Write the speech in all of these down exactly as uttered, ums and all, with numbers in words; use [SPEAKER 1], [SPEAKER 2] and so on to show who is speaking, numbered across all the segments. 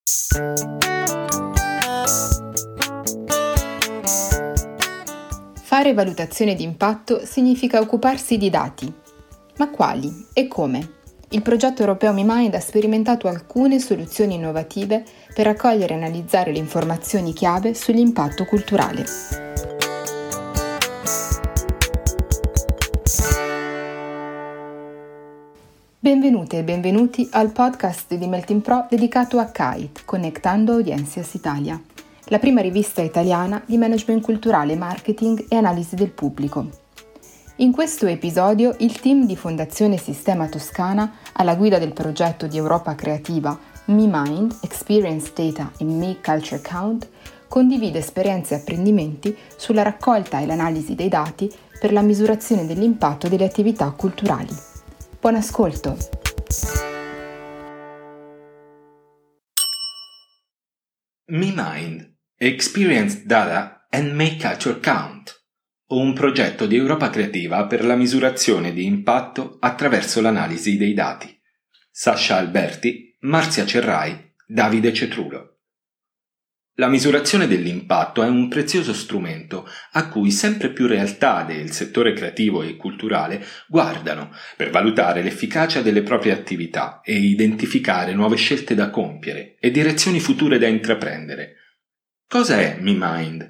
[SPEAKER 1] Fare valutazione di impatto significa occuparsi di dati. Ma quali e come? Il progetto europeo MiMind ha sperimentato alcune soluzioni innovative per raccogliere e analizzare le informazioni chiave sull'impatto culturale. Benvenute e benvenuti al podcast di Melting Pro dedicato a Kite, Conectando Audiencias Italia, la prima rivista italiana di management culturale, marketing e analisi del pubblico. In questo episodio il team di Fondazione Sistema Toscana, alla guida del progetto di Europa Creativa MiMind, Experience Data e Me Culture Count, condivide esperienze e apprendimenti sulla raccolta e l'analisi dei dati per la misurazione dell'impatto delle attività culturali. Buon ascolto!
[SPEAKER 2] MiMind, Experience Data and Make Culture Count, un progetto di Europa Creativa per la misurazione di impatto attraverso l'analisi dei dati. Sasha Alberti, Marzia Cerrai, Davide Cetrulo. La misurazione dell'impatto è un prezioso strumento a cui sempre più realtà del settore creativo e culturale guardano per valutare l'efficacia delle proprie attività e identificare nuove scelte da compiere e direzioni future da intraprendere. Cosa è MiMind?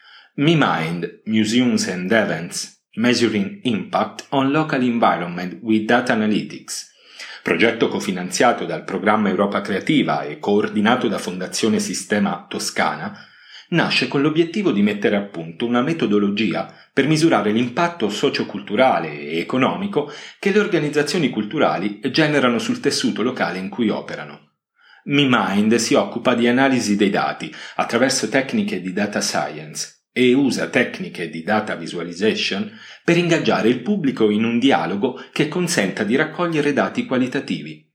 [SPEAKER 2] MiMind, Museums and Events, Measuring Impact on Local Environment with Data Analytics, progetto cofinanziato dal programma Europa Creativa e coordinato da Fondazione Sistema Toscana, nasce con l'obiettivo di mettere a punto una metodologia per misurare l'impatto socioculturale e economico che le organizzazioni culturali generano sul tessuto locale in cui operano. MiMind si occupa di analisi dei dati attraverso tecniche di data science e usa tecniche di data visualization per ingaggiare il pubblico in un dialogo che consenta di raccogliere dati qualitativi.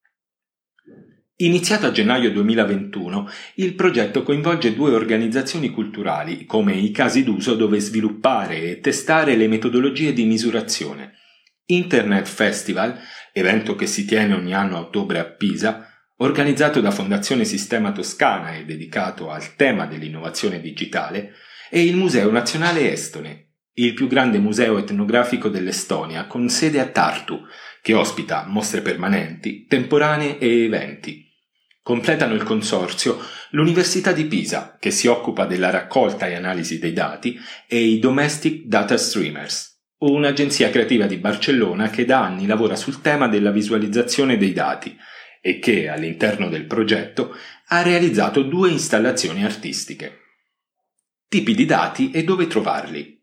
[SPEAKER 2] Iniziato a gennaio duemilaventuno, il progetto coinvolge due organizzazioni culturali come i casi d'uso dove sviluppare e testare le metodologie di misurazione. Internet Festival, evento che si tiene ogni anno a ottobre a Pisa, organizzato da Fondazione Sistema Toscana e dedicato al tema dell'innovazione digitale, e il Museo Nazionale Estone, il più grande museo etnografico dell'Estonia con sede a Tartu, che ospita mostre permanenti, temporanee e eventi. Completano il consorzio l'Università di Pisa, che si occupa della raccolta e analisi dei dati, e i Domestic Data Streamers, un'agenzia creativa di Barcellona che da anni lavora sul tema della visualizzazione dei dati e che, all'interno del progetto, ha realizzato due installazioni artistiche. Tipi di dati e dove trovarli.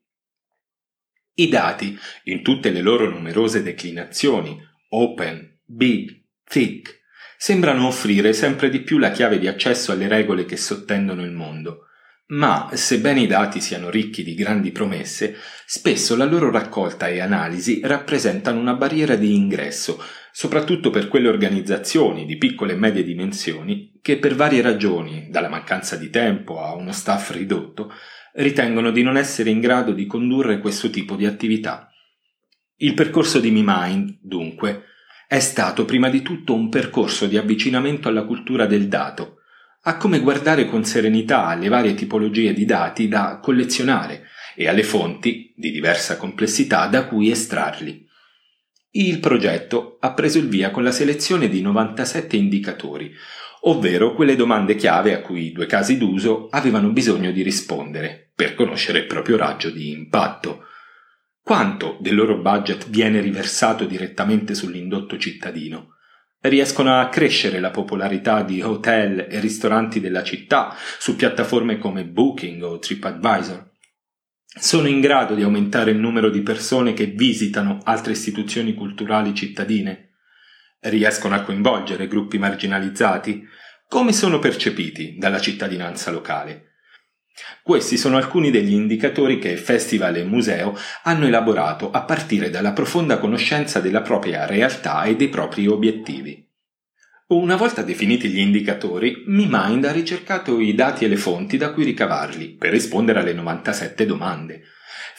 [SPEAKER 2] I dati, in tutte le loro numerose declinazioni, open, big, thick, sembrano offrire sempre di più la chiave di accesso alle regole che sottendono il mondo. Ma, sebbene i dati siano ricchi di grandi promesse, spesso la loro raccolta e analisi rappresentano una barriera di ingresso, soprattutto per quelle organizzazioni di piccole e medie dimensioni che per varie ragioni, dalla mancanza di tempo a uno staff ridotto, ritengono di non essere in grado di condurre questo tipo di attività. Il percorso di MiMind, dunque, è stato prima di tutto un percorso di avvicinamento alla cultura del dato, a come guardare con serenità alle varie tipologie di dati da collezionare e alle fonti, di diversa complessità, da cui estrarli. Il progetto ha preso il via con la selezione di novantasette indicatori, ovvero quelle domande chiave a cui i due casi d'uso avevano bisogno di rispondere per conoscere il proprio raggio di impatto. Quanto del loro budget viene riversato direttamente sull'indotto cittadino? Riescono a crescere la popolarità di hotel e ristoranti della città su piattaforme come Booking o TripAdvisor? Sono in grado di aumentare il numero di persone che visitano altre istituzioni culturali cittadine? Riescono a coinvolgere gruppi marginalizzati? Come sono percepiti dalla cittadinanza locale? Questi sono alcuni degli indicatori che festival e museo hanno elaborato a partire dalla profonda conoscenza della propria realtà e dei propri obiettivi. Una volta definiti gli indicatori, MiMind ha ricercato i dati e le fonti da cui ricavarli per rispondere alle novantasette domande.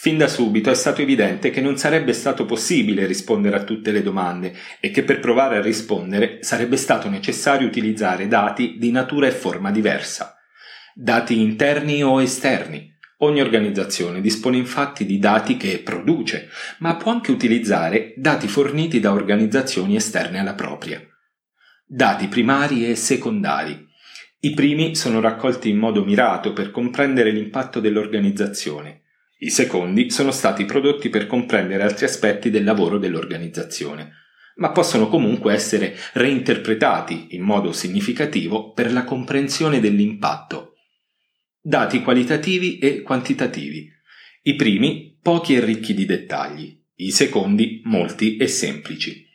[SPEAKER 2] Fin da subito è stato evidente che non sarebbe stato possibile rispondere a tutte le domande e che per provare a rispondere sarebbe stato necessario utilizzare dati di natura e forma diversa. Dati interni o esterni. Ogni organizzazione dispone infatti di dati che produce, ma può anche utilizzare dati forniti da organizzazioni esterne alla propria. Dati primari e secondari. I primi sono raccolti in modo mirato per comprendere l'impatto dell'organizzazione. I secondi sono stati prodotti per comprendere altri aspetti del lavoro dell'organizzazione, ma possono comunque essere reinterpretati in modo significativo per la comprensione dell'impatto. Dati qualitativi e quantitativi. I primi pochi e ricchi di dettagli, i secondi molti e semplici.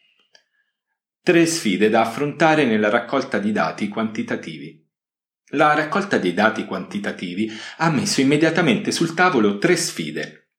[SPEAKER 2] Tre sfide da affrontare nella raccolta di dati quantitativi. La raccolta dei dati quantitativi ha messo immediatamente sul tavolo tre sfide.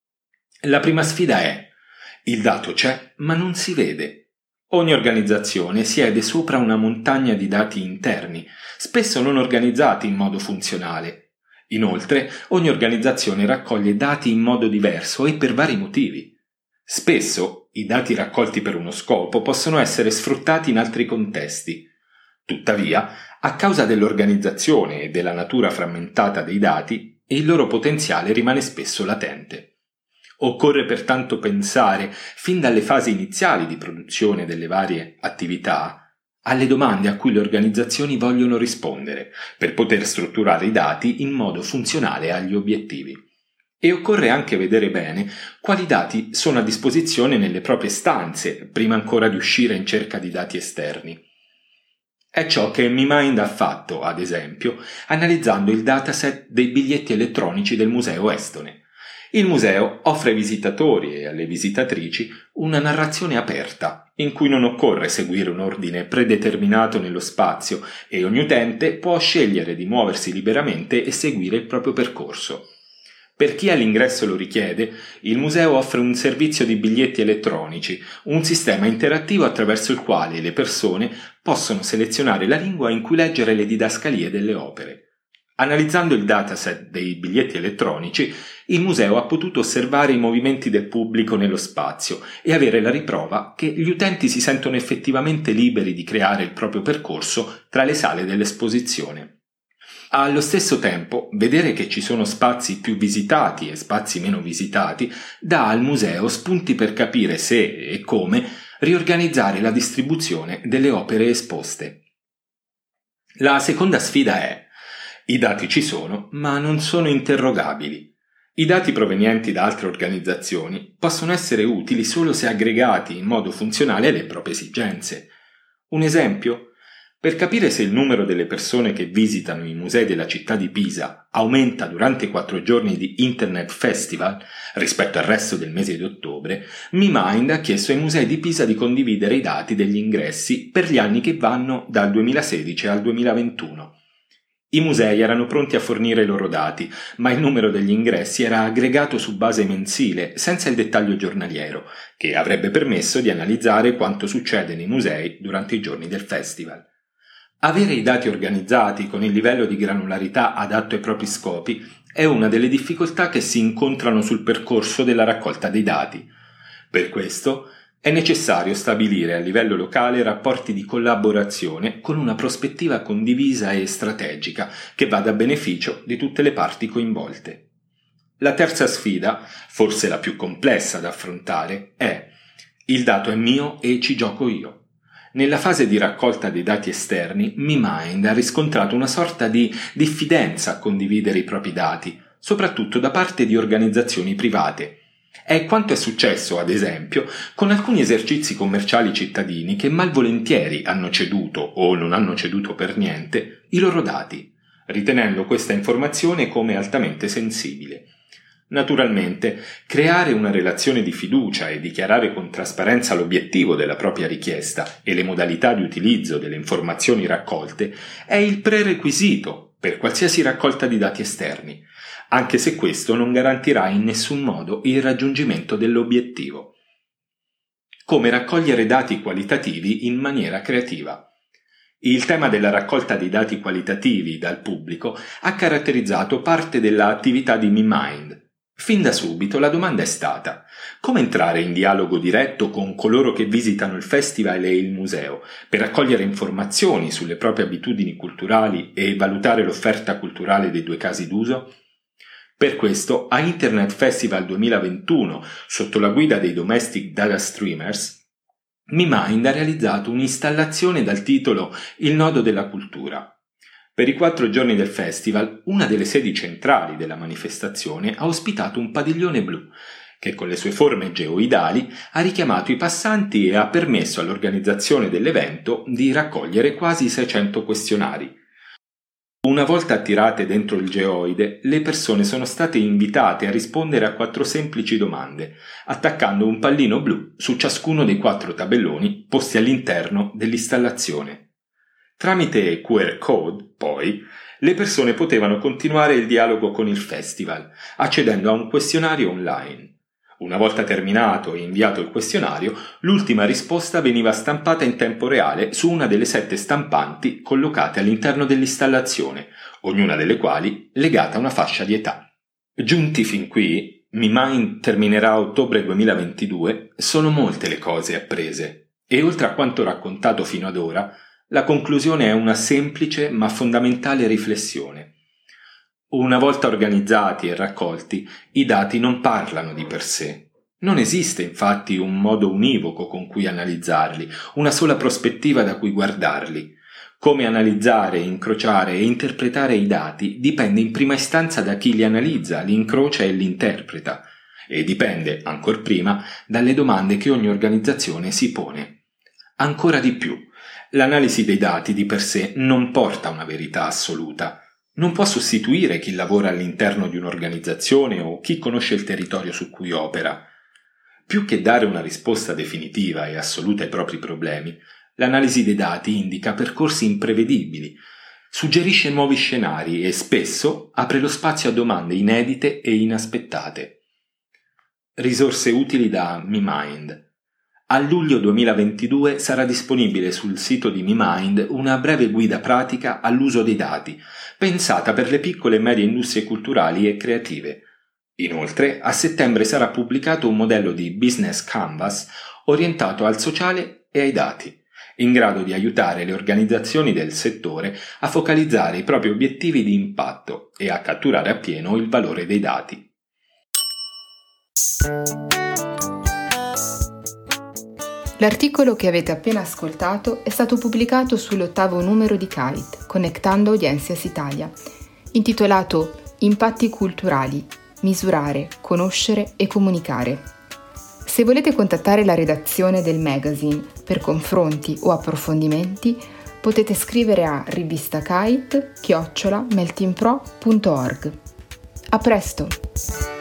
[SPEAKER 2] La prima sfida è: il dato c'è, ma non si vede. Ogni organizzazione siede sopra una montagna di dati interni, spesso non organizzati in modo funzionale. Inoltre, ogni organizzazione raccoglie dati in modo diverso e per vari motivi. Spesso i dati raccolti per uno scopo possono essere sfruttati in altri contesti. Tuttavia, a causa dell'organizzazione e della natura frammentata dei dati, il loro potenziale rimane spesso latente. Occorre pertanto pensare, fin dalle fasi iniziali di produzione delle varie attività, alle domande a cui le organizzazioni vogliono rispondere, per poter strutturare i dati in modo funzionale agli obiettivi. E occorre anche vedere bene quali dati sono a disposizione nelle proprie stanze, prima ancora di uscire in cerca di dati esterni. È ciò che MiMind ha fatto, ad esempio, analizzando il dataset dei biglietti elettronici del Museo Estone. Il museo offre ai visitatori e alle visitatrici una narrazione aperta, in cui non occorre seguire un ordine predeterminato nello spazio e ogni utente può scegliere di muoversi liberamente e seguire il proprio percorso. Per chi all'ingresso lo richiede, il museo offre un servizio di biglietti elettronici, un sistema interattivo attraverso il quale le persone possono selezionare la lingua in cui leggere le didascalie delle opere. Analizzando il dataset dei biglietti elettronici, il museo ha potuto osservare i movimenti del pubblico nello spazio e avere la riprova che gli utenti si sentono effettivamente liberi di creare il proprio percorso tra le sale dell'esposizione. Allo stesso tempo, vedere che ci sono spazi più visitati e spazi meno visitati dà al museo spunti per capire se e come riorganizzare la distribuzione delle opere esposte. La seconda sfida è: i dati ci sono, ma non sono interrogabili. I dati provenienti da altre organizzazioni possono essere utili solo se aggregati in modo funzionale alle proprie esigenze. Un esempio? Per capire se il numero delle persone che visitano i musei della città di Pisa aumenta durante i quattro giorni di Internet Festival rispetto al resto del mese di ottobre, MiMind ha chiesto ai musei di Pisa di condividere i dati degli ingressi per gli anni che vanno dal duemilasedici al duemilaventuno. I musei erano pronti a fornire i loro dati, ma il numero degli ingressi era aggregato su base mensile, senza il dettaglio giornaliero, che avrebbe permesso di analizzare quanto succede nei musei durante i giorni del festival. Avere i dati organizzati con il livello di granularità adatto ai propri scopi è una delle difficoltà che si incontrano sul percorso della raccolta dei dati. Per questo è necessario stabilire a livello locale rapporti di collaborazione con una prospettiva condivisa e strategica che vada a beneficio di tutte le parti coinvolte. La terza sfida, forse la più complessa da affrontare, è: il dato è mio e ci gioco io. Nella fase di raccolta dei dati esterni, MiMind ha riscontrato una sorta di diffidenza a condividere i propri dati, soprattutto da parte di organizzazioni private. È quanto è successo, ad esempio, con alcuni esercizi commerciali cittadini che malvolentieri hanno ceduto, o non hanno ceduto per niente, i loro dati, ritenendo questa informazione come altamente sensibile. Naturalmente, creare una relazione di fiducia e dichiarare con trasparenza l'obiettivo della propria richiesta e le modalità di utilizzo delle informazioni raccolte è il prerequisito per qualsiasi raccolta di dati esterni, anche se questo non garantirà in nessun modo il raggiungimento dell'obiettivo. Come raccogliere dati qualitativi in maniera creativa. Il tema della raccolta dei dati qualitativi dal pubblico ha caratterizzato parte dell'attività di MiMind. Fin da subito la domanda è stata: come entrare in dialogo diretto con coloro che visitano il festival e il museo per raccogliere informazioni sulle proprie abitudini culturali e valutare l'offerta culturale dei due casi d'uso? Per questo, a Internet Festival duemilaventuno, sotto la guida dei Domestic Data Streamers, MeMind ha realizzato un'installazione dal titolo Il nodo della cultura. Per i quattro giorni del festival, una delle sedi centrali della manifestazione ha ospitato un padiglione blu, che con le sue forme geoidali ha richiamato i passanti e ha permesso all'organizzazione dell'evento di raccogliere quasi seicento questionari. Una volta attirate dentro il geoide, le persone sono state invitate a rispondere a quattro semplici domande, attaccando un pallino blu su ciascuno dei quattro tabelloni posti all'interno dell'installazione. Tramite Q R code, poi, le persone potevano continuare il dialogo con il festival, accedendo a un questionario online. Una volta terminato e inviato il questionario, l'ultima risposta veniva stampata in tempo reale su una delle sette stampanti collocate all'interno dell'installazione, ognuna delle quali legata a una fascia di età. Giunti fin qui, MeMind terminerà a ottobre duemilaventidue, sono molte le cose apprese, e oltre a quanto raccontato fino ad ora, la conclusione è una semplice ma fondamentale riflessione. Una volta organizzati e raccolti, i dati non parlano di per sé. Non esiste infatti un modo univoco con cui analizzarli, una sola prospettiva da cui guardarli. Come analizzare, incrociare e interpretare i dati dipende in prima istanza da chi li analizza, li incrocia e li interpreta, e dipende, ancor prima, dalle domande che ogni organizzazione si pone. Ancora di più, l'analisi dei dati di per sé non porta a una verità assoluta. Non può sostituire chi lavora all'interno di un'organizzazione o chi conosce il territorio su cui opera. Più che dare una risposta definitiva e assoluta ai propri problemi, l'analisi dei dati indica percorsi imprevedibili, suggerisce nuovi scenari e spesso apre lo spazio a domande inedite e inaspettate. Risorse utili da MeMind. A luglio duemilaventidue sarà disponibile sul sito di MeMind una breve guida pratica all'uso dei dati, pensata per le piccole e medie industrie culturali e creative. Inoltre, a settembre sarà pubblicato un modello di Business Canvas orientato al sociale e ai dati, in grado di aiutare le organizzazioni del settore a focalizzare i propri obiettivi di impatto e a catturare appieno il valore dei dati.
[SPEAKER 1] L'articolo che avete appena ascoltato è stato pubblicato sull'ottavo numero di Kite, Conectando Audiencias Italia, intitolato Impatti culturali, misurare, conoscere e comunicare. Se volete contattare la redazione del magazine per confronti o approfondimenti, potete scrivere a rivistakite chiocciola meltingpro punto org. A presto!